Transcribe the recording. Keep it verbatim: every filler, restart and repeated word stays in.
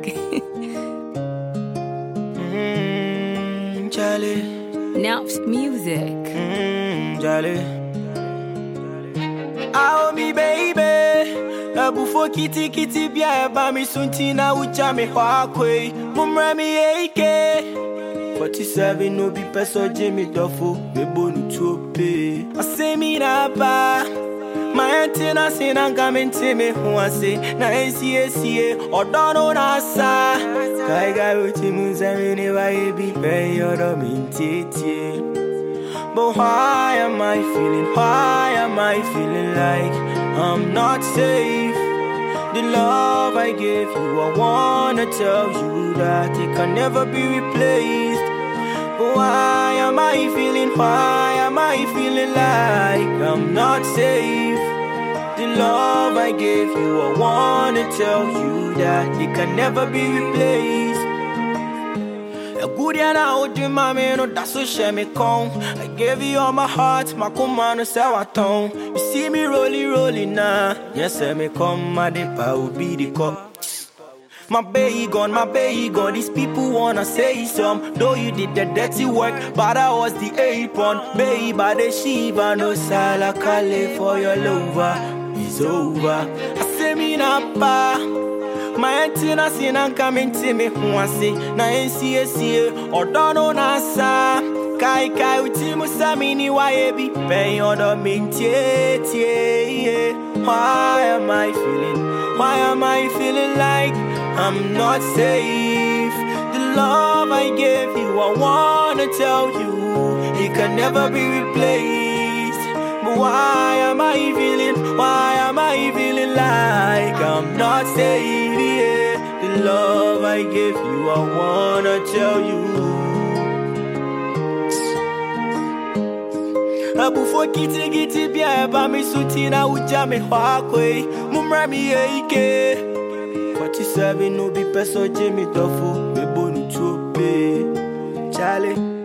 mm, Charlie. Naps music. Mm, Charlie. Oh, me baby. Before kitty kitty bia ba mi suntina ucha me hwakwe. Mumra mi eke. forty-seven no be peso Jimmy Duffo. Me bonu tuope. I say me na ba. My antenna say na coming to me who I say na N C A C A or don't know na sa. Kai guy with him say me never be pay or do me tete. But why am I feeling? Why am I feeling like I'm not safe? The love I gave you, I wanna tell you that it can never be replaced. But why am I feeling? Why am I feeling like I'm not safe? The love I gave you, I wanna tell you that it can never be replaced. A good and out in my man, no that's so shame me come. I gave you all my heart, my command is our tongue. You see me rolling, rolling now. Yes, I me come, my depa will be the cup. My baby gone, my baby gone. These people wanna say some. Though you did the dirty work, but I was the apron. Baby, by the Shiva, no sala kale for your lover. It's over. I say me na pa. My antenna say na coming to me who I say na N C A C A or don't know na sa. Kai kai uti musami ni waebi pay order mintie tie. Why am I feeling? Why am I feeling like I'm not safe? The love I gave you, I wanna tell you, it can never be replaced. But why am I feeling? Why am I feeling like I'm not safe? Yeah. The love I gave you, I wanna tell you. Before kitty kitty bia ba mi sutina uja me hwakwe. Mumra mi eke. forty-seven no be peso Jimmy Duffo. Me bonu tuope. Charlie.